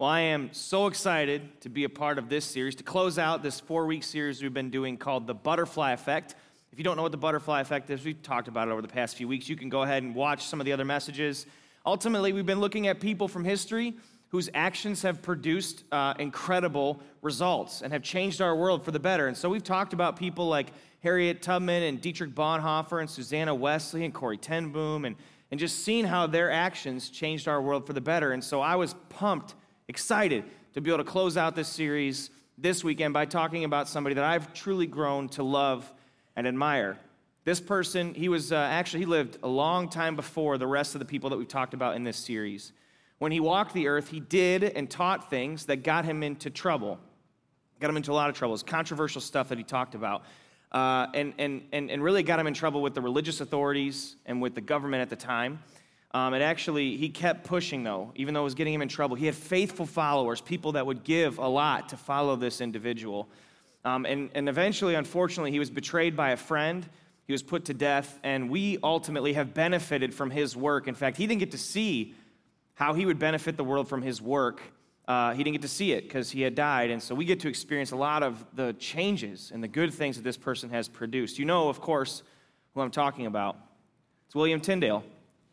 Well, I am so excited to be a part of this series, to close out this 4-week series we've been doing called The Butterfly Effect. If you don't know what the butterfly effect is, we've talked about it over the past few weeks. You can go ahead and watch some of the other messages. Ultimately, we've been looking at people from history whose actions have produced incredible results and have changed our world for the better. And so we've talked about people like Harriet Tubman and Dietrich Bonhoeffer and Susanna Wesley and Corrie ten Boom and just seeing how their actions changed our world for the better. And so I was pumped, excited to be able to close out this series this weekend by talking about somebody that I've truly grown to love and admire. This person, he lived a long time before the rest of the people that we've talked about in this series. When he walked the earth, he did and taught things that got him into trouble. Got him into a lot of trouble. It's controversial stuff that he talked about. And really got him in trouble with the religious authorities and with the government at the time. He kept pushing, though, even though it was getting him in trouble. He had faithful followers, people that would give a lot to follow this individual. And eventually, unfortunately, he was betrayed by a friend. He was put to death, and we ultimately have benefited from his work. In fact, he didn't get to see how he would benefit the world from his work. He didn't get to see it because he had died, and so we get to experience a lot of the changes and the good things that this person has produced. You know, of course, who I'm talking about. It's William Tyndale.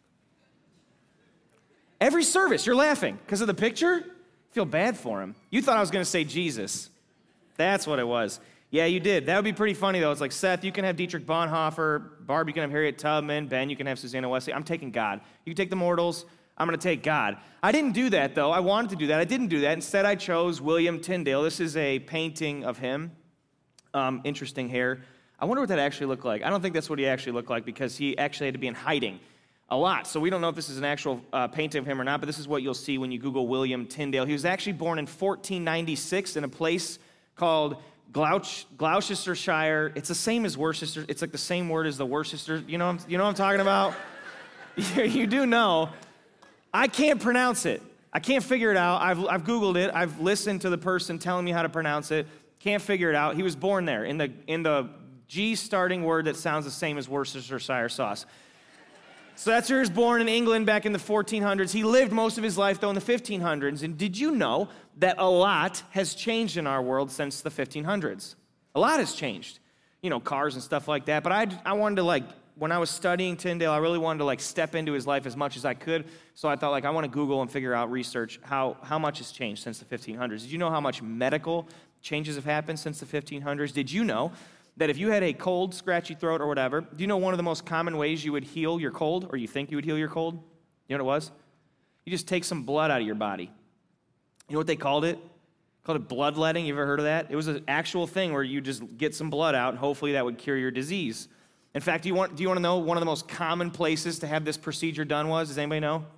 Every service, you're laughing because of the picture? I feel bad for him. You thought I was going to say Jesus. That's what it was. Yeah, you did. That would be pretty funny, though. It's like, Seth, you can have Dietrich Bonhoeffer. Barb, you can have Harriet Tubman. Ben, you can have Susanna Wesley. I'm taking God. You can take the mortals. I'm going to take God. I didn't do that, though. I wanted to do that. I didn't do that. Instead, I chose William Tyndale. This is a painting of him. Interesting hair. I wonder what that actually looked like. I don't think that's what he actually looked like because he actually had to be in hiding a lot. So we don't know if this is an actual painting of him or not, but this is what you'll see when you Google William Tyndale. He was actually born in 1496 in a place called Gloucestershire. It's the same as Worcester. It's like the same word as the Worcester. You know what I'm talking about? You do know. I can't pronounce it. I can't figure it out. I've Googled it. I've listened to the person telling me how to pronounce it. Can't figure it out. He was born there in the G starting word that sounds the same as Worcestershire sauce. So that's where he was born in England back in the 1400s. He lived most of his life, though, in the 1500s. And did you know that a lot has changed in our world since the 1500s? A lot has changed. You know, cars and stuff like that. But I wanted to, when I was studying Tyndale, I really wanted to, step into his life as much as I could. So I thought, I want to Google and figure out, research how much has changed since the 1500s. Did you know how much medical changes have happened since the 1500s? Did you know that if you had a cold, scratchy throat or whatever, do you know one of the most common ways you would heal your cold, or you think you would heal your cold? You know what it was? You just take some blood out of your body. You know what they called it? Called it bloodletting. You ever heard of that? It was an actual thing where you just get some blood out, and hopefully that would cure your disease. In fact, do you want to know one of the most common places to have this procedure done was? Does anybody know?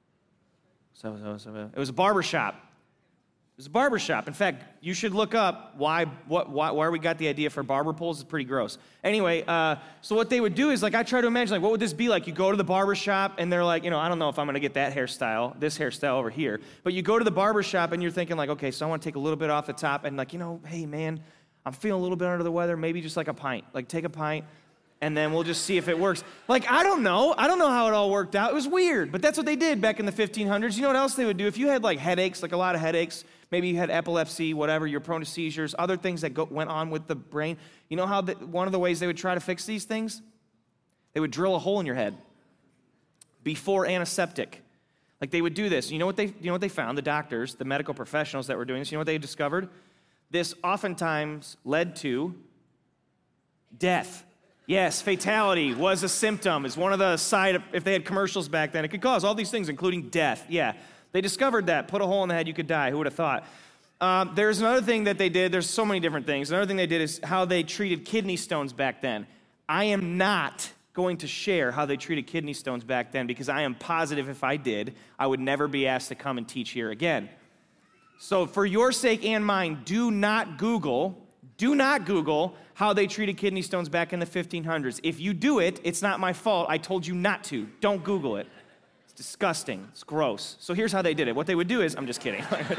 It was a barber shop. It was a barber shop. In fact, you should look up why we got the idea for barber poles. It's pretty gross. Anyway, so what they would do is, I try to imagine, what would this be like? You go to the barber shop, and they're like, I don't know if I'm going to get that hairstyle, this hairstyle over here. But you go to the barber shop, and you're thinking, okay, so I want to take a little bit off the top, and hey, man, I'm feeling a little bit under the weather, maybe just a pint. Take a pint, and then we'll just see if it works. I don't know. I don't know how it all worked out. It was weird, but that's what they did back in the 1500s. You know what else they would do? If you had, headaches, a lot of headaches, maybe you had epilepsy, whatever, you're prone to seizures, other things that went on with the brain. You know how one of the ways they would try to fix these things? They would drill a hole in your head before antiseptic. They would do this. You know what they found? The doctors, the medical professionals that were doing this, you know what they discovered? This oftentimes led to death. Yes, fatality was a symptom. It's one of the if they had commercials back then, it could cause all these things, including death. Yeah, they discovered that. Put a hole in the head, you could die. Who would have thought? There's another thing that they did. There's so many different things. Another thing they did is how they treated kidney stones back then. I am not going to share how they treated kidney stones back then because I am positive if I did, I would never be asked to come and teach here again. So for your sake and mine, do not Google how they treated kidney stones back in the 1500s. If you do it, it's not my fault. I told you not to. Don't Google it. It's disgusting. It's gross. So here's how they did it. What they would do is, I'm just kidding.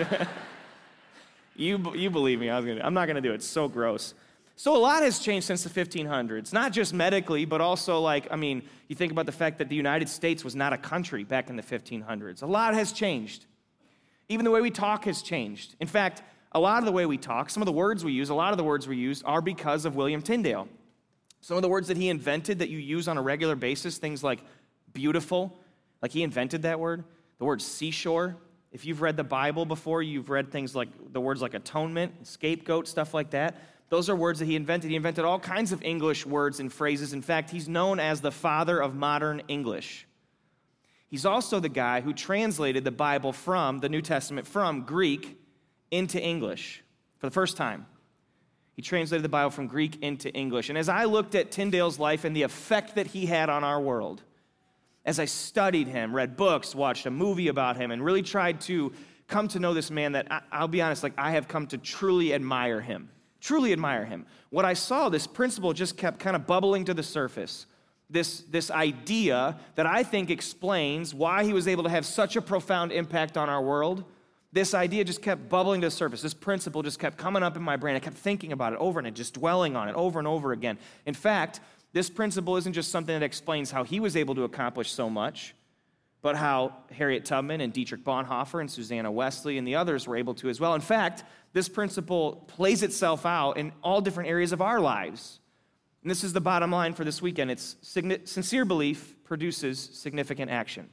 You believe me, I'm not going to do it. It's so gross. So a lot has changed since the 1500s, not just medically, but also you think about the fact that the United States was not a country back in the 1500s. A lot has changed. Even the way we talk has changed. In fact, a lot of the way we talk, some of the words we use, a lot of the words we use are because of William Tyndale. Some of the words that he invented that you use on a regular basis, things like beautiful, like he invented that word. The word seashore. If you've read the Bible before, you've read things like the words like atonement, scapegoat, stuff like that. Those are words that he invented. He invented all kinds of English words and phrases. In fact, he's known as the father of modern English. He's also the guy who translated the Bible from the New Testament from Greek into English for the first time. He translated the Bible from Greek into English. And as I looked at Tyndale's life and the effect that he had on our world, as I studied him, read books, watched a movie about him, and really tried to come to know this man that, I'll be honest, like I have come to truly admire him. Truly admire him. What I saw, this principle just kept kind of bubbling to the surface. This idea that I think explains why he was able to have such a profound impact on our world. This idea just kept bubbling to the surface. This principle just kept coming up in my brain. I kept thinking about it over and just dwelling on it over and over again. In fact, this principle isn't just something that explains how he was able to accomplish so much, but how Harriet Tubman and Dietrich Bonhoeffer and Susanna Wesley and the others were able to as well. In fact, this principle plays itself out in all different areas of our lives. And this is the bottom line for this weekend. It's sincere belief produces significant action.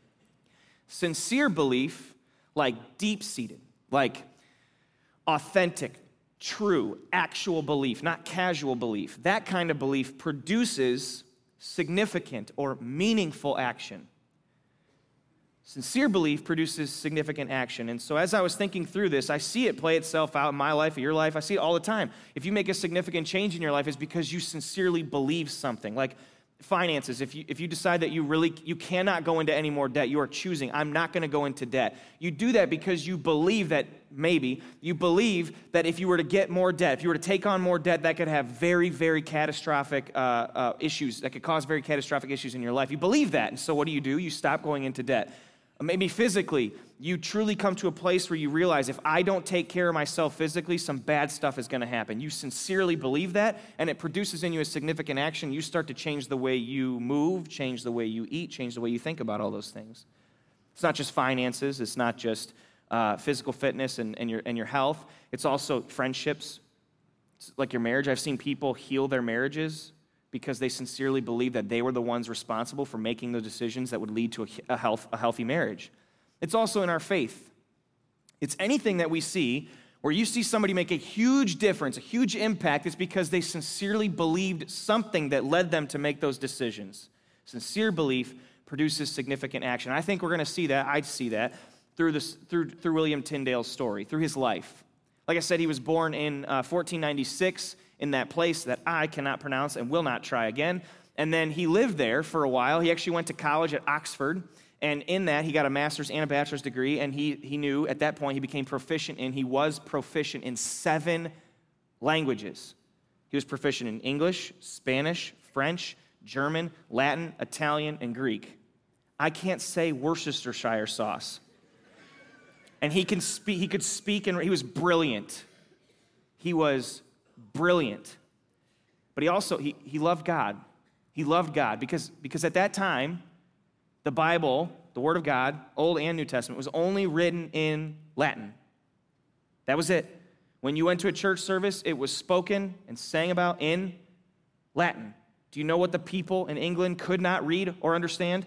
Sincere belief, like deep-seated, like authentic, true, actual belief, not casual belief. That kind of belief produces significant or meaningful action. Sincere belief produces significant action. And so as I was thinking through this, I see it play itself out in my life, in your life. I see it all the time. If you make a significant change in your life, it's because you sincerely believe something. Like finances, if you decide that you cannot go into any more debt, you are choosing, I'm not going to go into debt. You do that because you believe that you believe that if you were to get more debt, if you were to take on more debt, that could have very, very catastrophic issues, that could cause very catastrophic issues in your life. You believe that, and so what do? You stop going into debt. Maybe physically, you truly come to a place where you realize if I don't take care of myself physically, some bad stuff is going to happen. You sincerely believe that, and it produces in you a significant action. You start to change the way you move, change the way you eat, change the way you think about all those things. It's not just finances. It's not just physical fitness and your health. It's also friendships. It's like your marriage. I've seen people heal their marriages because they sincerely believe that they were the ones responsible for making the decisions that would lead to a healthy marriage. It's also in our faith. It's anything that we see where you see somebody make a huge difference, a huge impact, it's because they sincerely believed something that led them to make those decisions. Sincere belief produces significant action. I think we're going to see that, I'd see that, through William Tyndale's story, through his life. Like I said, he was born in 1496, in that place that I cannot pronounce and will not try again. And then he lived there for a while. He actually went to college at Oxford, and in that he got a master's and a bachelor's degree, and he knew at that point he was proficient in 7 languages. He was proficient in English, Spanish, French, German, Latin, Italian, and Greek. I can't say Worcestershire sauce. And he could speak, and he was brilliant. He was brilliant. But he also, he loved God. He loved God because at that time, the Bible, the Word of God, Old and New Testament, was only written in Latin. That was it. When you went to a church service, it was spoken and sang about in Latin. Do you know what the people in England could not read or understand?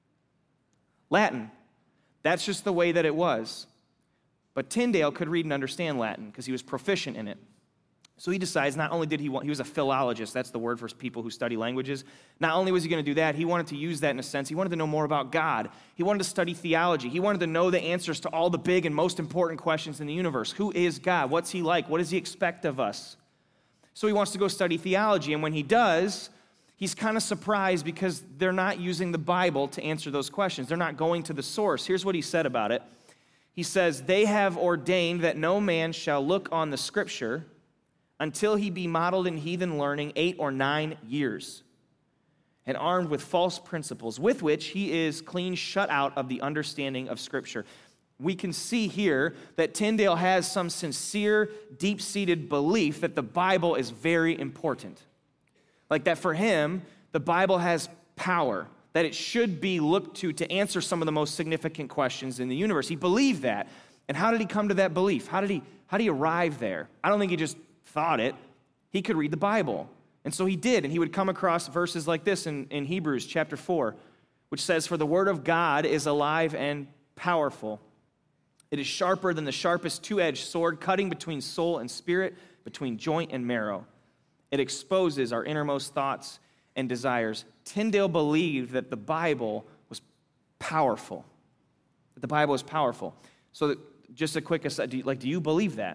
Latin. That's just the way that it was. But Tyndale could read and understand Latin because he was proficient in it. So he decides not only he was a philologist, that's the word for people who study languages. Not only was he going to do that, he wanted to use that in a sense. He wanted to know more about God. He wanted to study theology. He wanted to know the answers to all the big and most important questions in the universe. Who is God? What's he like? What does he expect of us? So he wants to go study theology, and when he does, he's kind of surprised because they're not using the Bible to answer those questions. They're not going to the source. Here's what he said about it. He says, "They have ordained that no man shall look on the Scripture until he be modeled in heathen learning 8 or 9 years, and armed with false principles, with which he is clean shut out of the understanding of Scripture." We can see here that Tyndale has some sincere, deep-seated belief that the Bible is very important. Like that for him, the Bible has power, that it should be looked to answer some of the most significant questions in the universe. He believed that. And how did he come to that belief? How did he arrive there? I don't think he just thought it. He could read the Bible. And so he did, and he would come across verses like this in Hebrews chapter 4, which says, "For the word of God is alive and powerful. It is sharper than the sharpest two-edged sword, cutting between soul and spirit, between joint and marrow. It exposes our innermost thoughts and desires." Tyndale believed that the Bible was powerful. That the Bible is powerful. So just a quick aside, do you believe that?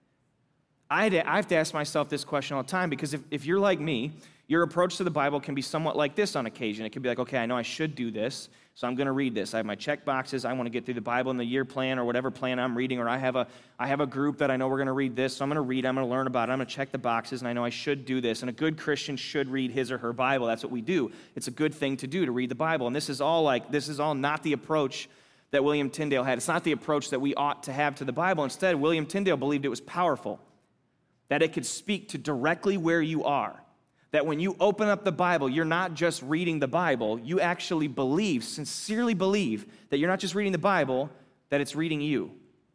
I have to ask myself this question all the time, because if you're like me, your approach to the Bible can be somewhat like this on occasion. It can be like, okay, I know I should do this, so I'm going to read this. I have my check boxes. I want to get through the Bible in the year plan or whatever plan I'm reading, or I have a group that I know we're going to read this, so I'm going to read, I'm going to learn about it, I'm going to check the boxes, and I know I should do this. And a good Christian should read his or her Bible. That's what we do. It's a good thing to do, to read the Bible. And this is all not the approach that William Tyndale had. It's not the approach that we ought to have to the Bible. Instead, William Tyndale believed it was powerful, that it could speak to directly where you are. That when you open up the Bible, you're not just reading the Bible, you actually sincerely believe, that you're not just reading the Bible, that it's reading you.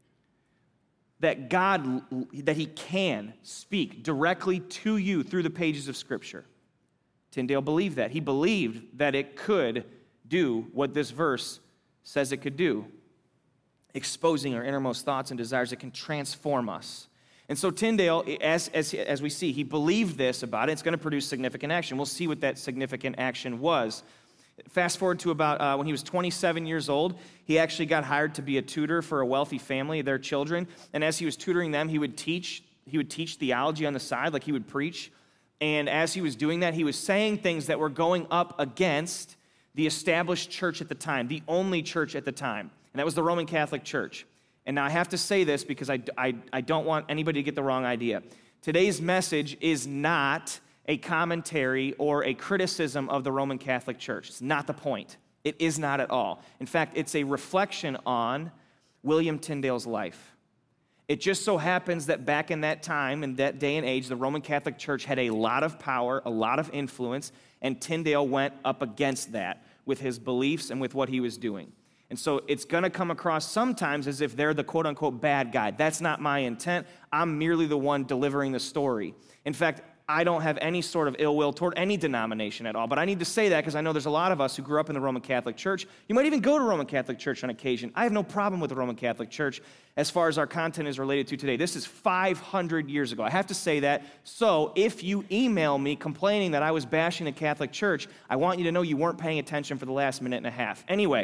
That He can speak directly to you through the pages of Scripture. Tyndale believed that. He believed that it could do what this verse says it could do, exposing our innermost thoughts and desires. It can transform us. And so Tyndale, as we see, he believed this about it. It's going to produce significant action. We'll see what that significant action was. Fast forward to about when he was 27 years old, he actually got hired to be a tutor for a wealthy family, their children. And as he was tutoring them, he would teach theology on the side, like he would preach. And as he was doing that, he was saying things that were going up against the established church at the time, the only church at the time. And that was the Roman Catholic Church. And now I have to say this because I don't want anybody to get the wrong idea. Today's message is not a commentary or a criticism of the Roman Catholic Church. It's not the point. It is not at all. In fact, it's a reflection on William Tyndale's life. It just so happens that back in that time, in that day and age, the Roman Catholic Church had a lot of power, a lot of influence, and Tyndale went up against that with his beliefs and with what he was doing. And so it's going to come across sometimes as if they're the quote-unquote bad guy. That's not my intent. I'm merely the one delivering the story. In fact, I don't have any sort of ill will toward any denomination at all. But I need to say that because I know there's a lot of us who grew up in the Roman Catholic Church. You might even go to Roman Catholic Church on occasion. I have no problem with the Roman Catholic Church as far as our content is related to today. This is 500 years ago. I have to say that. So if you email me complaining that I was bashing the Catholic Church, I want you to know you weren't paying attention for the last minute and a half. Anyway.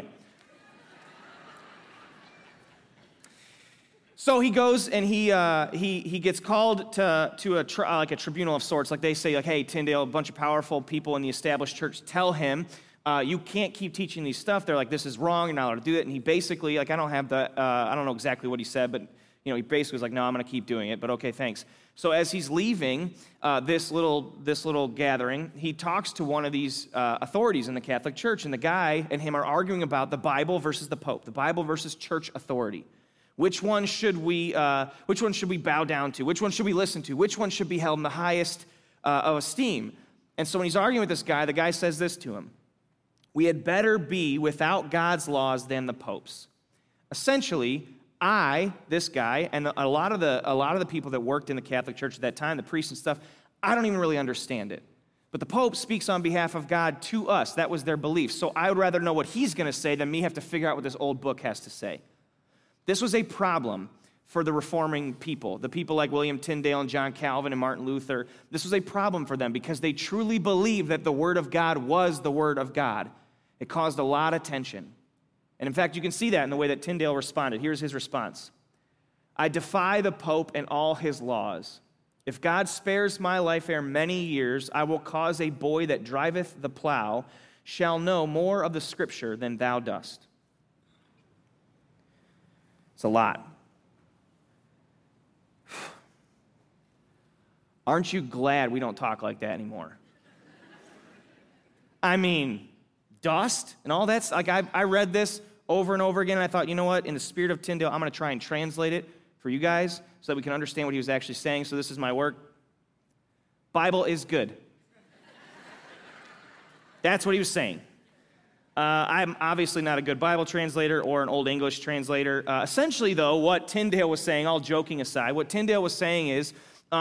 So he goes and he gets called to a tribunal of sorts. Like they say, like, hey, Tyndale, a bunch of powerful people in the established church tell him, you can't keep teaching these stuff. They're like, this is wrong. You're not allowed to do it. And he basically, like, I don't know exactly what he said, but he basically was like, no, I'm going to keep doing it. But okay, thanks. So as he's leaving this little gathering, he talks to one of these authorities in the Catholic Church, and the guy and him are arguing about the Bible versus the Pope, the Bible versus church authority. Which one should we bow down to? Which one should we listen to? Which one should be held in the highest of esteem? And so when he's arguing with this guy, the guy says this to him: "We had better be without God's laws than the Pope's." Essentially, this guy, and a lot of the people that worked in the Catholic Church at that time, the priests and stuff, I don't even really understand it. But the Pope speaks on behalf of God to us. That was their belief. So I would rather know what he's going to say than me have to figure out what this old book has to say. This was a problem for the reforming people, the people like William Tyndale and John Calvin and Martin Luther. This was a problem for them because they truly believed that the Word of God was the Word of God. It caused a lot of tension. And in fact, you can see that in the way that Tyndale responded. Here's his response: "I defy the Pope and all his laws. If God spares my life ere many years, I will cause a boy that driveth the plow shall know more of the Scripture than thou dost." It's a lot. Aren't you glad we don't talk like that anymore? I mean, dust and all that's like I read this over and over again, and I thought, you know what? In the spirit of Tyndale, I'm going to try and translate it for you guys so that we can understand what he was actually saying. So this is my work. Bible is good. That's what he was saying. I'm obviously not a good Bible translator or an Old English translator. Essentially, though, what Tyndale was saying, all joking aside, what Tyndale was saying is,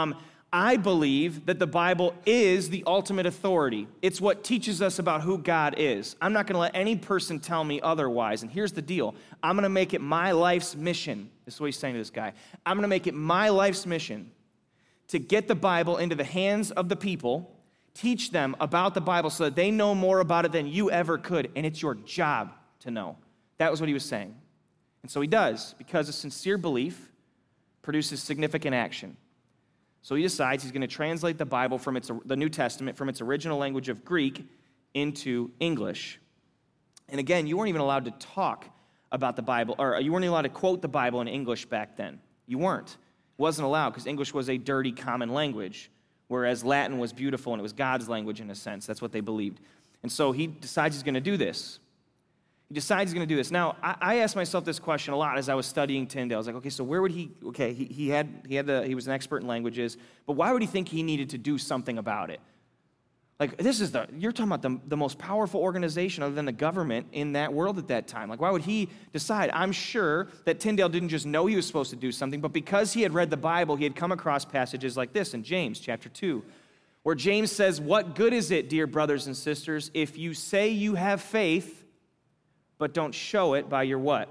I believe that the Bible is the ultimate authority. It's what teaches us about who God is. I'm not going to let any person tell me otherwise. And here's the deal. I'm going to make it my life's mission. This is what he's saying to this guy. I'm going to make it my life's mission to get the Bible into the hands of the people, teach them about the Bible so that they know more about it than you ever could. And it's your job to know. That was what he was saying. And so he does, because a sincere belief produces significant action. So he decides he's going to translate the Bible from the New Testament from its original language of Greek into English. And again, you weren't even allowed to talk about the Bible, or you weren't even allowed to quote the Bible in English back then. You weren't. It wasn't allowed because English was a dirty common language, whereas Latin was beautiful and it was God's language in a sense. That's what they believed. And so he decides he's going to do this. He decides he's going to do this. Now, I asked myself this question a lot as I was studying Tyndale. I was like, okay, so where would he, okay, he was an expert in languages, but why would he think he needed to do something about it? Like, you're talking about the most powerful organization other than the government in that world at that time. Like, why would he decide? I'm sure that Tyndale didn't just know he was supposed to do something, but because he had read the Bible, he had come across passages like this in James chapter 2, where James says, what good is it, dear brothers and sisters, if you say you have faith, but don't show it by your what?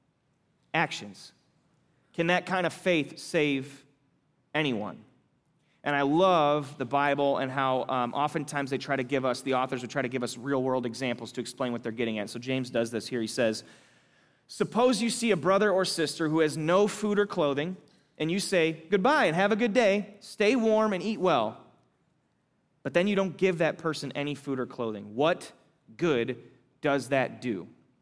Actions. Can that kind of faith save anyone? And I love the Bible and how oftentimes the authors would try to give us real-world examples to explain what they're getting at. So James does this here. He says, suppose you see a brother or sister who has no food or clothing, and you say, goodbye and have a good day, stay warm and eat well. But then you don't give that person any food or clothing. What good does that do?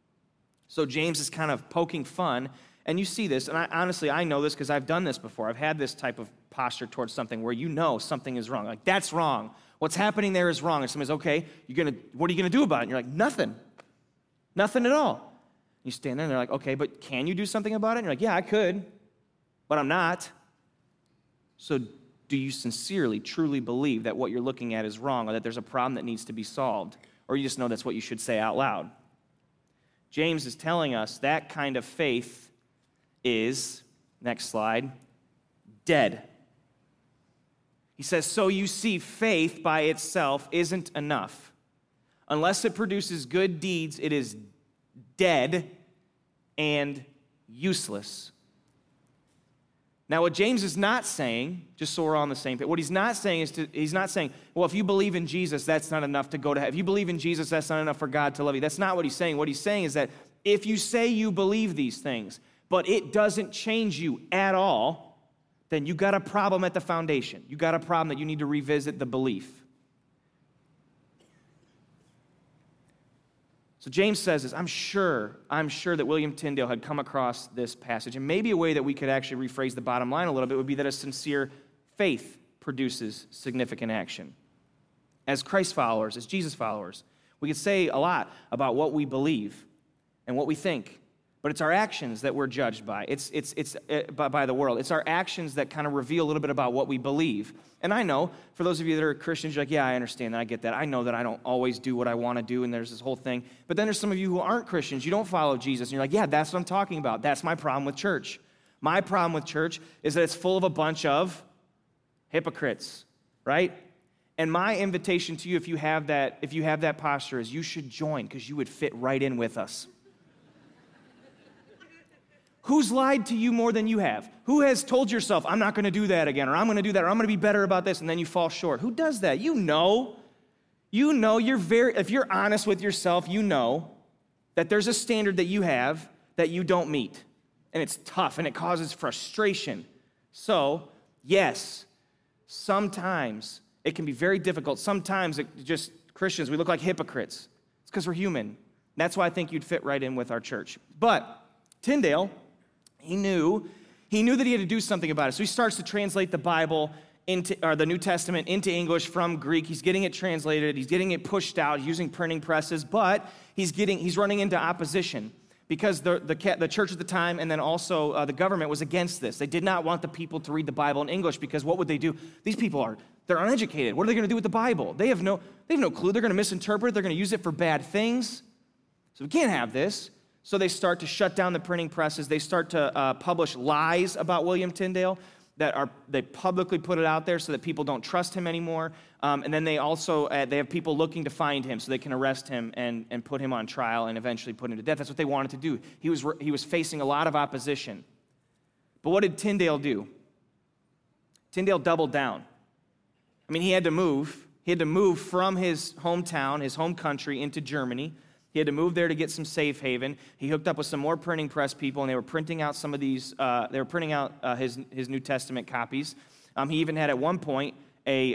So James is kind of poking fun, and you see this, and I know this because I've done this before. I've had this type of posture towards something where you know something is wrong. Like, that's wrong. What's happening there is wrong. And somebody's, okay, what are you going to do about it? And you're like, nothing. Nothing at all. You stand there, and they're like, okay, but can you do something about it? And you're like, yeah, I could, but I'm not. So do you sincerely, truly believe that what you're looking at is wrong or that there's a problem that needs to be solved? Or you just know that's what you should say out loud? James is telling us that kind of faith is, next slide, dead. He says, so you see, faith by itself isn't enough. Unless it produces good deeds, it is dead and useless. Now, what James is not saying, just so we're on the same page, what he's not saying is, he's not saying, well, if you believe in Jesus, that's not enough to go to heaven. If you believe in Jesus, that's not enough for God to love you. That's not what he's saying. What he's saying is that if you say you believe these things, but it doesn't change you at all, then you got a problem at the foundation. You got a problem that you need to revisit the belief. So James says this, I'm sure that William Tyndale had come across this passage, and maybe a way that we could actually rephrase the bottom line a little bit would be that a sincere faith produces significant action. As Christ followers, as Jesus followers, we could say a lot about what we believe and what we think, but it's our actions that we're judged by. It's by the world. It's our actions that kind of reveal a little bit about what we believe. And I know, for those of you that are Christians, you're like, yeah, I understand that, I get that. I know that I don't always do what I want to do, and there's this whole thing. But then there's some of you who aren't Christians. You don't follow Jesus, and you're like, yeah, that's what I'm talking about. That's my problem with church. My problem with church is that it's full of a bunch of hypocrites, right? And my invitation to you, if you have that posture, is you should join, because you would fit right in with us. Who's lied to you more than you have? Who has told yourself, I'm not going to do that again, or I'm going to do that, or I'm going to be better about this, and then you fall short? Who does that? You know, if you're honest with yourself, you know that there's a standard that you have that you don't meet. And it's tough, and it causes frustration. So, yes, sometimes it can be very difficult. Sometimes Christians, we look like hypocrites. It's because we're human. That's why I think you'd fit right in with our church. But Tyndale, he knew that he had to do something about it. So he starts to translate the Bible the New Testament into English from Greek. He's getting it translated. He's getting it pushed out using printing presses, but he's running into opposition because the church at the time and then also the government was against this. They did not want the people to read the Bible in English because what would they do? These people they're uneducated. What are they going to do with the Bible? They have no clue. They're going to misinterpret it. They're going to use it for bad things. So we can't have this. So they start to shut down the printing presses. They start to publish lies about William Tyndale they publicly put it out there so that people don't trust him anymore. And then they also they have people looking to find him so they can arrest him and put him on trial and eventually put him to death. That's what they wanted to do. He was facing a lot of opposition. But what did Tyndale do? Tyndale doubled down. I mean, he had to move. He had to move from his hometown, his home country, into Germany. He had to move there to get some safe haven. He hooked up with some more printing press people, and they were printing out some of these. They were printing out his New Testament copies. He even had at one point a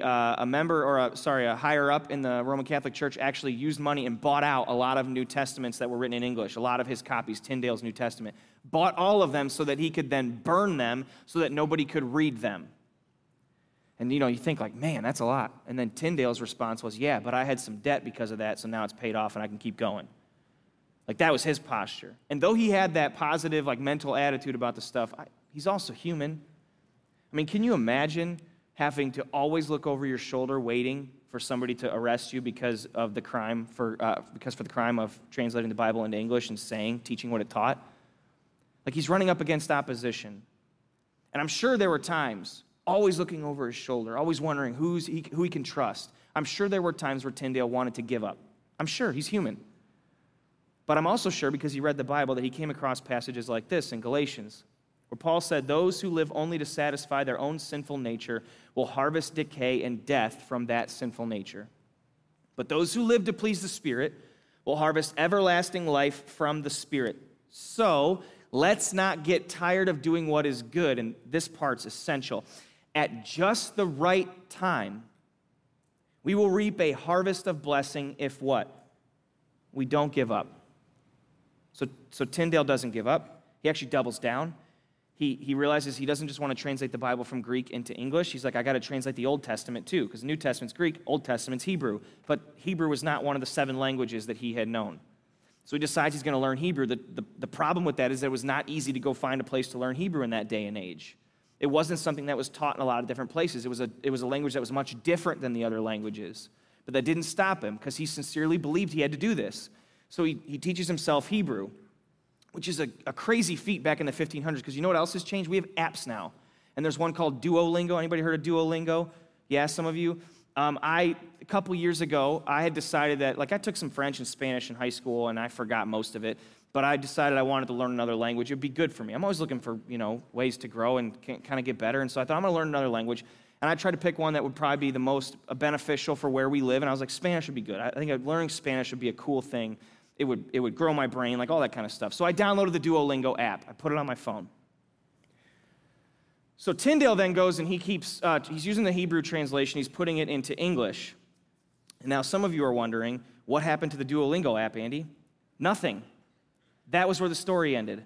higher up in the Roman Catholic Church actually used money and bought out a lot of New Testaments that were written in English. A lot of his copies, Tyndale's New Testament, bought all of them so that he could then burn them so that nobody could read them. And, you think like, man, that's a lot. And then Tyndale's response was, yeah, but I had some debt because of that, so now it's paid off and I can keep going. Like, that was his posture. And though he had that positive, mental attitude about the stuff, he's also human. I mean, can you imagine having to always look over your shoulder waiting for somebody to arrest you because of the crime for the crime of translating the Bible into English and teaching what it taught? Like, he's running up against opposition. And I'm sure there were times always looking over his shoulder, always wondering who he can trust. I'm sure there were times where Tyndale wanted to give up. I'm sure, he's human. But I'm also sure, because he read the Bible, that he came across passages like this in Galatians, where Paul said, those who live only to satisfy their own sinful nature will harvest decay and death from that sinful nature. But those who live to please the Spirit will harvest everlasting life from the Spirit. So, let's not get tired of doing what is good, and this part's essential. At just the right time, we will reap a harvest of blessing if what? We don't give up. So Tyndale doesn't give up. He actually doubles down. He realizes he doesn't just want to translate the Bible from Greek into English. He's like, I got to translate the Old Testament too, because the New Testament's Greek, Old Testament's Hebrew. But Hebrew was not one of the 7 languages that he had known. So he decides he's going to learn Hebrew. The problem with that is that it was not easy to go find a place to learn Hebrew in that day and age. It wasn't something that was taught in a lot of different places. It was a language that was much different than the other languages. But that didn't stop him, because he sincerely believed he had to do this. So he teaches himself Hebrew, which is a crazy feat back in the 1500s, because you know what else has changed? We have apps now. And there's one called Duolingo. Anybody heard of Duolingo? Yeah, some of you. A couple years ago, I had decided that, I took some French and Spanish in high school, and I forgot most of it, but I decided I wanted to learn another language. It would be good for me. I'm always looking for, ways to grow and kind of get better, and so I thought, I'm going to learn another language, and I tried to pick one that would probably be the most beneficial for where we live, and I was like, Spanish would be good. I think learning Spanish would be a cool thing. It would grow my brain, all that kind of stuff. So I downloaded the Duolingo app. I put it on my phone. So Tyndale then goes and he's using the Hebrew translation, he's putting it into English. And now some of you are wondering, what happened to the Duolingo app, Andy? Nothing. That was where the story ended.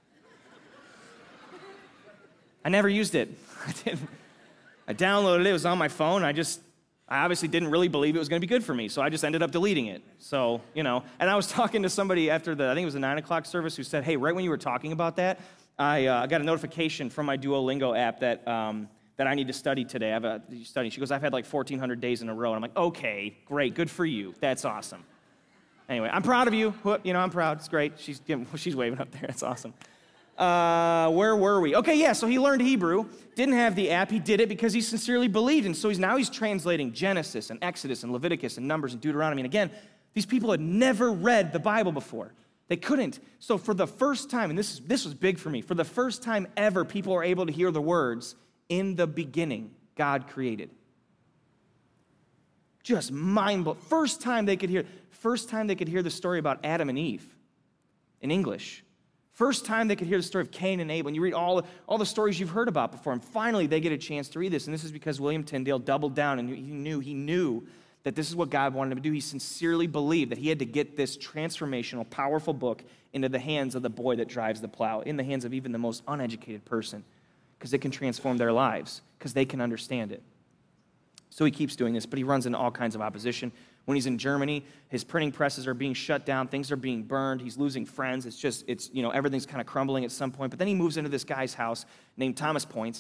I never used it. I downloaded it, it was on my phone, I obviously didn't really believe it was going to be good for me, so I just ended up deleting it. So, and I was talking to somebody after I think it was the 9 o'clock service, who said, hey, right when you were talking about that, I got a notification from my Duolingo app that I need to study today. I have study. She goes, I've had 1,400 days in a row. And I'm like, okay, great, good for you. That's awesome. Anyway, I'm proud of you. I'm proud. It's great. She's waving up there. That's awesome. Where were we? Okay, yeah, so he learned Hebrew, didn't have the app. He did it because he sincerely believed. And so he's translating Genesis and Exodus and Leviticus and Numbers and Deuteronomy. And again, these people had never read the Bible before. They couldn't. So for the first time, and this was big for me, for the first time ever, people were able to hear the words, in the beginning, God created. Just mind-blowing. First time they could hear the story about Adam and Eve in English. First time they could hear the story of Cain and Abel. And you read all the stories you've heard about before, and finally they get a chance to read this. And this is because William Tyndale doubled down, and he knew that this is what God wanted him to do. He sincerely believed that he had to get this transformational, powerful book into the hands of the boy that drives the plow, in the hands of even the most uneducated person, because it can transform their lives, because they can understand it. So he keeps doing this, but he runs into all kinds of opposition. When he's in Germany, his printing presses are being shut down, things are being burned, he's losing friends, everything's kind of crumbling at some point. But then he moves into this guy's house named Thomas Points.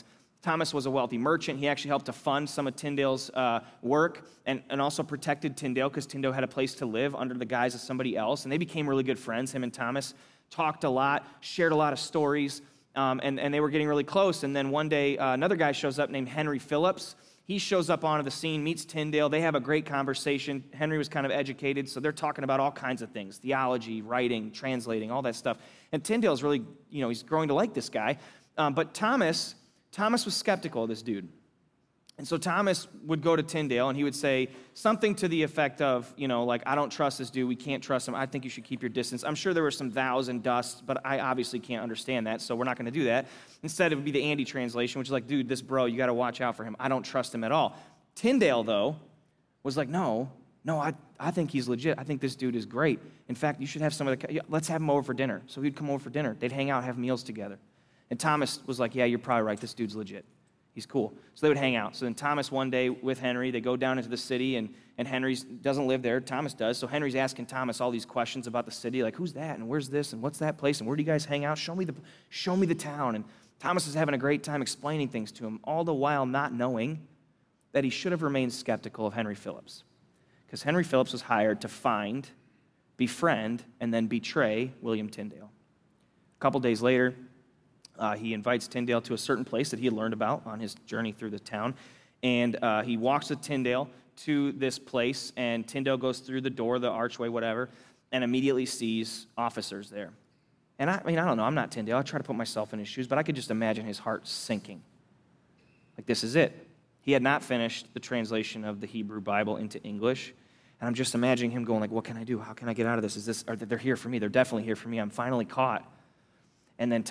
Thomas was a wealthy merchant. He actually helped to fund some of Tyndale's work and also protected Tyndale because Tyndale had a place to live under the guise of somebody else. And they became really good friends. Him and Thomas talked a lot, shared a lot of stories, and they were getting really close. And then one day, another guy shows up named Henry Phillips. He shows up onto the scene, meets Tyndale. They have a great conversation. Henry was kind of educated, so they're talking about all kinds of things, theology, writing, translating, all that stuff. And Tyndale's really, he's growing to like this guy. But Thomas was skeptical of this dude. And so Thomas would go to Tyndale, and he would say something to the effect of, I don't trust this dude. We can't trust him. I think you should keep your distance. I'm sure there were some thous and dusts, but I obviously can't understand that, so we're not going to do that. Instead, it would be the Andy translation, which is like, dude, this bro, you got to watch out for him. I don't trust him at all. Tyndale, though, was like, no, I think he's legit. I think this dude is great. In fact, you should have let's have him over for dinner. So he'd come over for dinner. They'd hang out, have meals together. And Thomas was like, yeah, you're probably right. This dude's legit. He's cool. So they would hang out. So then Thomas one day with Henry, they go down into the city, and Henry doesn't live there. Thomas does. So Henry's asking Thomas all these questions about the city, like, who's that, and where's this, and what's that place, and where do you guys hang out? Show me the town. And Thomas is having a great time explaining things to him, all the while not knowing that he should have remained skeptical of Henry Phillips. Because Henry Phillips was hired to find, befriend, and then betray William Tyndale. A couple days later, he invites Tyndale to a certain place that he had learned about on his journey through the town. And he walks with Tyndale to this place, and Tyndale goes through the door, the archway, whatever, and immediately sees officers there. And I don't know, I'm not Tyndale. I try to put myself in his shoes, but I could just imagine his heart sinking. Like, this is it. He had not finished the translation of the Hebrew Bible into English, and I'm just imagining him going like, what can I do? How can I get out of this? They're here for me. They're definitely here for me. I'm finally caught. And then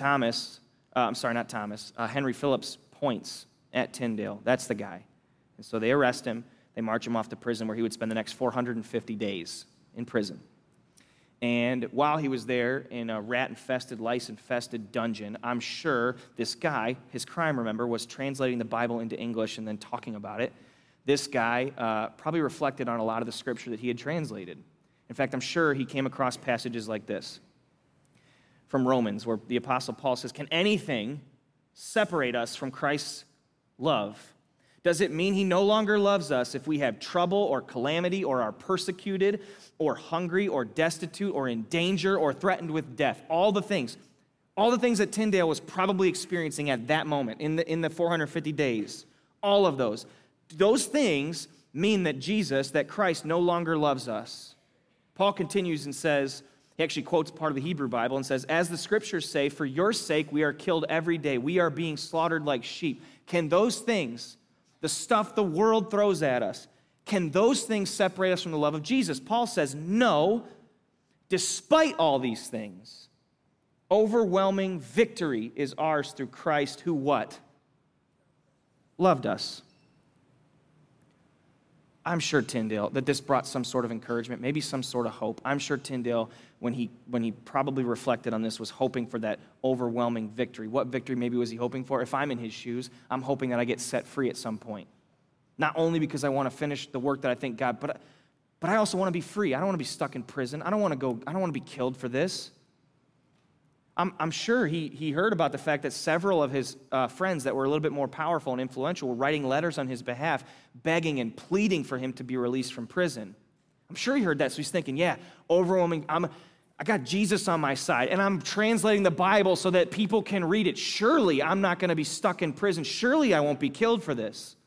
Henry Phillips points at Tyndale. That's the guy. And so they arrest him. They march him off to prison where he would spend the next 450 days in prison. And while he was there in a rat-infested, lice-infested dungeon, I'm sure this guy, his crime, remember, was translating the Bible into English and then talking about it. This guy probably reflected on a lot of the scripture that he had translated. In fact, I'm sure he came across passages like this from Romans, where the Apostle Paul says, can anything separate us from Christ's love? Does it mean he no longer loves us if we have trouble or calamity or are persecuted or hungry or destitute or in danger or threatened with death? All the things that Tyndale was probably experiencing at that moment in the 450 days, all of those things mean that Christ no longer loves us. Paul continues and says, he actually quotes part of the Hebrew Bible and says, as the scriptures say, for your sake we are killed every day. We are being slaughtered like sheep. Can those things, the stuff the world throws at us, can those things separate us from the love of Jesus? Paul says, no. Despite all these things, overwhelming victory is ours through Christ who what? Loved us. I'm sure Tyndale, that this brought some sort of encouragement, maybe some sort of hope. I'm sure Tyndale, when he probably reflected on this, was hoping for that overwhelming victory. What victory maybe was he hoping for? If I'm in his shoes, I'm hoping that I get set free at some point. Not only because I want to finish the work that I think God, but I also want to be free. I don't want to be stuck in prison. I don't want to be killed for this. I'm sure he heard about the fact that several of his friends that were a little bit more powerful and influential were writing letters on his behalf, begging and pleading for him to be released from prison. I'm sure he heard that, so he's thinking, yeah, overwhelming, I got Jesus on my side, and I'm translating the Bible so that people can read it. Surely I'm not going to be stuck in prison. Surely I won't be killed for this.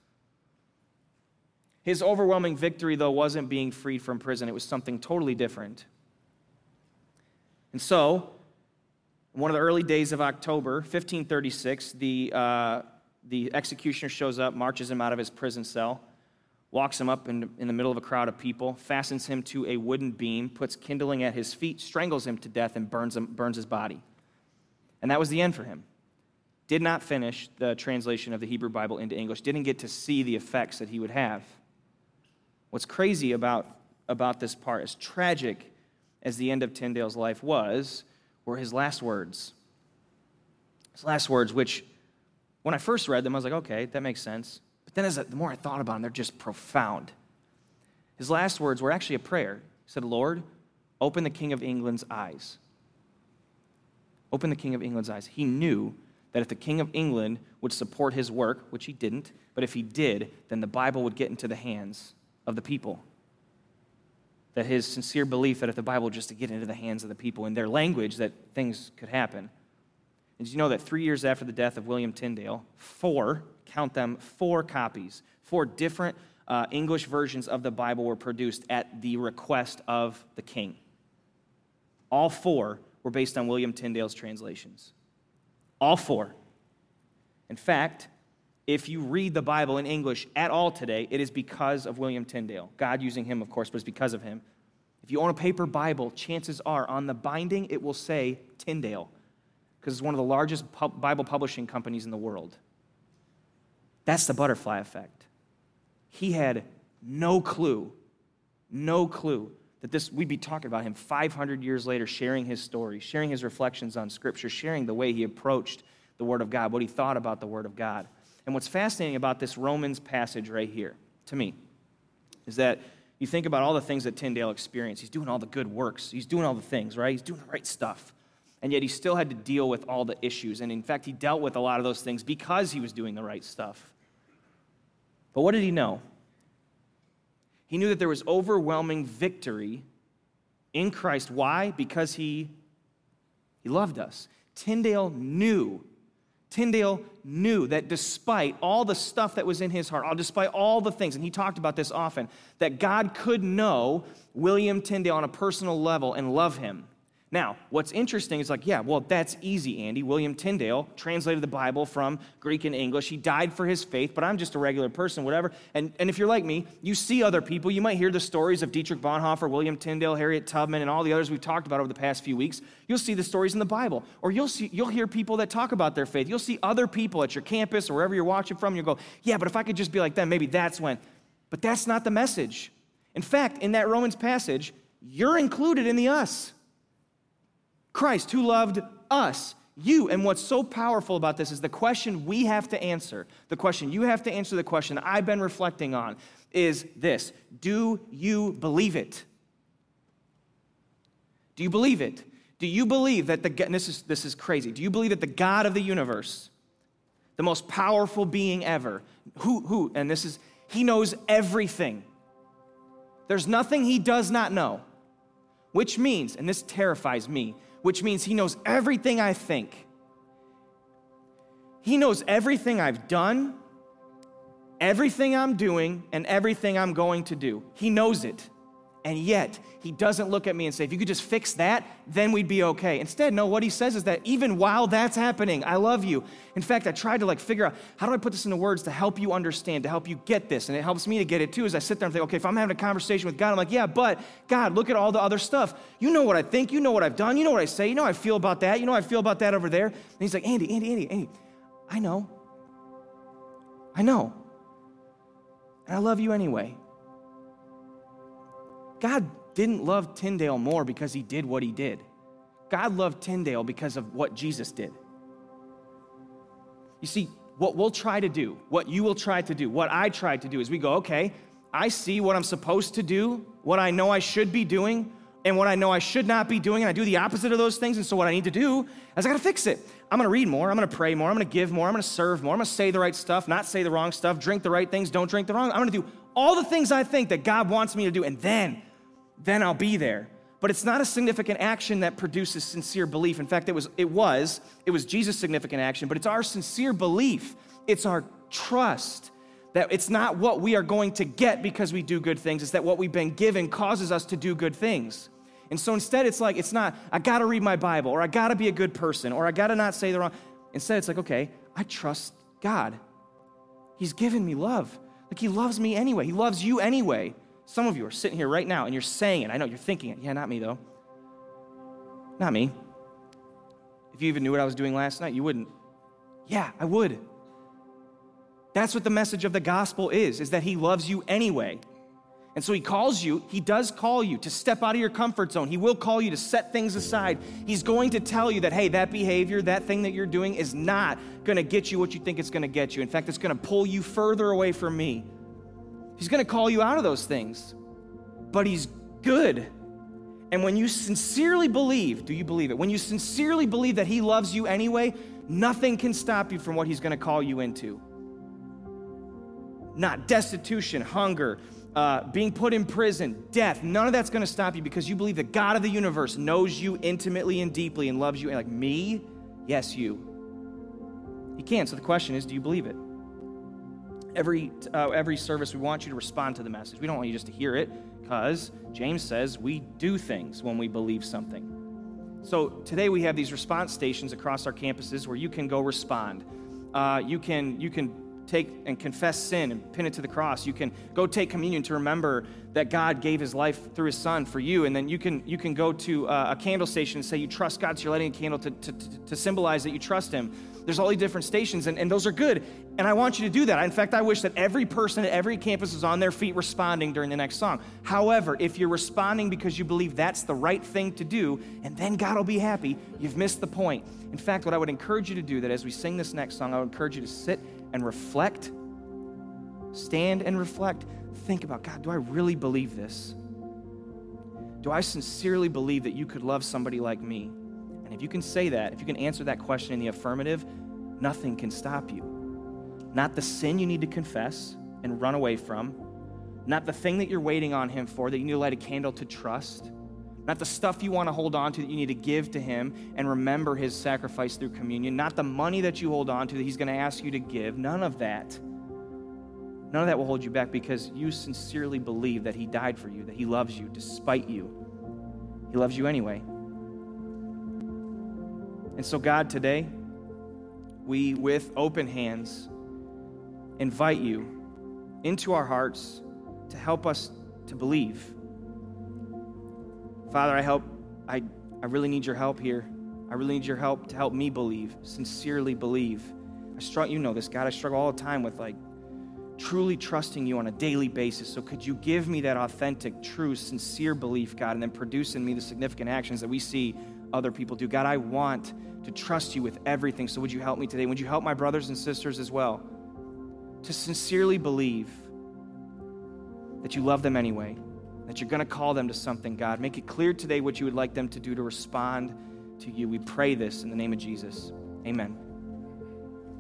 His overwhelming victory, though, wasn't being freed from prison. It was something totally different. And so, in one of the early days of October, 1536, the executioner shows up, marches him out of his prison cell, walks him up in the middle of a crowd of people, fastens him to a wooden beam, puts kindling at his feet, strangles him to death, and burns his body. And that was the end for him. Did not finish the translation of the Hebrew Bible into English, didn't get to see the effects that he would have. What's crazy about this part, as tragic as the end of Tyndale's life was, were his last words. His last words, which, when I first read them, I was like, okay, that makes sense. But then the more I thought about them, they're just profound. His last words were actually a prayer. He said, Lord, open the King of England's eyes. Open the King of England's eyes. He knew that if the King of England would support his work, which he didn't, but if he did, then the Bible would get into the hands of the people. That his sincere belief that if the Bible would just get into the hands of the people in their language, that things could happen. And did you know that 3 years after the death of William Tyndale, 4 copies, 4 different English versions of the Bible were produced at the request of the king? All 4 were based on William Tyndale's translations. All 4. In fact, if you read the Bible in English at all today, it is because of William Tyndale. God using him, of course, but it's because of him. If you own a paper Bible, chances are on the binding it will say Tyndale, because it's one of the largest Bible publishing companies in the world. That's the butterfly effect. He had no clue that we'd be talking about him 500 years later, sharing his story, sharing his reflections on Scripture, sharing the way he approached the Word of God, what he thought about the Word of God. And what's fascinating about this Romans passage right here, to me, is that you think about all the things that Tyndale experienced. He's doing all the good works. He's doing all the things, right? He's doing the right stuff. And yet he still had to deal with all the issues. And in fact, he dealt with a lot of those things because he was doing the right stuff. But what did he know? He knew that there was overwhelming victory in Christ. Why? Because he loved us. Tyndale knew that despite all the stuff that was in his heart, despite all the things, and he talked about this often, that God could know William Tyndale on a personal level and love him. Now, what's interesting is that's easy, Andy. William Tyndale translated the Bible from Greek and English. He died for his faith, but I'm just a regular person, whatever. And if you're like me, you see other people. You might hear the stories of Dietrich Bonhoeffer, William Tyndale, Harriet Tubman, and all the others we've talked about over the past few weeks. You'll see the stories in the Bible. Or you'll hear people that talk about their faith. You'll see other people at your campus or wherever you're watching from, and you'll go, yeah, but if I could just be like them, maybe that's when. But that's not the message. In fact, in that Romans passage, you're included in the us. Christ, who loved us, you. And what's so powerful about this is the question we have to answer, the question you have to answer, the question I've been reflecting on is this: do you believe it? Do you believe it? Do you believe that this is crazy. Do you believe that the God of the universe, the most powerful being ever, he knows everything. There's nothing he does not know, which means, and this terrifies me, which means he knows everything I think. He knows everything I've done, everything I'm doing, and everything I'm going to do. He knows it. And yet, he doesn't look at me and say, if you could just fix that, then we'd be okay. Instead, no, what he says is that even while that's happening, I love you. In fact, I tried to figure out, how do I put this into words to help you understand, to help you get this? And it helps me to get it too, as I sit there and think, okay, if I'm having a conversation with God, I'm like, yeah, but God, look at all the other stuff. You know what I think, you know what I've done, you know what I say, you know how I feel about that, you know how I feel about that over there. And he's like, Andy, I know. And I love you anyway. God didn't love Tyndale more because he did what he did. God loved Tyndale because of what Jesus did. You see, what we'll try to do, what you will try to do, what I tried to do is we go, okay, I see what I'm supposed to do, what I know I should be doing, and what I know I should not be doing, and I do the opposite of those things, and so what I need to do is I gotta fix it. I'm gonna read more, I'm gonna pray more, I'm gonna give more, I'm gonna serve more, I'm gonna say the right stuff, not say the wrong stuff, drink the right things, don't drink the wrong. I'm gonna do all the things I think that God wants me to do, and then I'll be there. But it's not a significant action that produces sincere belief. In fact, it was Jesus' significant action, but it's our sincere belief. It's our trust that it's not what we are going to get because we do good things. It's that what we've been given causes us to do good things. And so instead, it's not, I got to read my Bible, or I got to be a good person, or I got to not say the wrong. Instead, it's like, okay, I trust God. He's given me love. He loves me anyway. He loves you anyway. Some of you are sitting here right now and you're saying it. I know you're thinking it. Yeah, not me though. Not me. If you even knew what I was doing last night, you wouldn't. Yeah, I would. That's what the message of the gospel is that he loves you anyway. And so he does call you to step out of your comfort zone. He will call you to set things aside. He's going to tell you that, hey, that behavior, that thing that you're doing is not going to get you what you think it's going to get you. In fact, it's going to pull you further away from me. He's going to call you out of those things, but he's good. And when you sincerely believe, do you believe it? When you sincerely believe that he loves you anyway, Nothing can stop you from what he's going to call you into. Not destitution, hunger, being put in prison, death. None of that's going to stop you because you believe the God of the universe knows you intimately and deeply and loves you. And like, me? Yes, you. He can. So the question is, do you believe it? Every service, we want you to respond to the message. We don't want you just to hear it because James says we do things when we believe something. So today we have these response stations across our campuses where you can go respond. You can take and confess sin and pin it to the cross. You can go take communion to remember that God gave his life through his son for you. And then you can go to a candle station and say you trust God, so you're lighting a candle to symbolize that you trust him. There's all these different stations, and those are good. And I want you to do that. In fact, I wish that every person at every campus was on their feet responding during the next song. However, if you're responding because you believe that's the right thing to do, and then God will be happy, you've missed the point. In fact, what I would encourage you to do, that as we sing this next song, I would encourage you to sit and reflect, stand and reflect. Think about, God, do I really believe this? Do I sincerely believe that you could love somebody like me? And if you can say that, if you can answer that question in the affirmative, nothing can stop you. Not the sin you need to confess and run away from, not the thing that you're waiting on him for, that you need to light a candle to trust, not the stuff you want to hold on to that you need to give to him and remember his sacrifice through communion, not the money that you hold on to that he's going to ask you to give. None of that will hold you back because you sincerely believe that he died for you, that he loves you despite you. He loves you anyway. And so God, today, we, with open hands, invite you into our hearts to help us to believe. Father, I really need your help here. I really need your help to help me believe, sincerely believe. You know this, God, I struggle all the time with truly trusting you on a daily basis. So could you give me that authentic, true, sincere belief, God, and then produce in me the significant actions that we see other people do. God, I want to trust you with everything. So would you help me today? Would you help my brothers and sisters as well to sincerely believe that you love them anyway, that you're going to call them to something, God. Make it clear today what you would like them to do to respond to you. We pray this in the name of Jesus. Amen.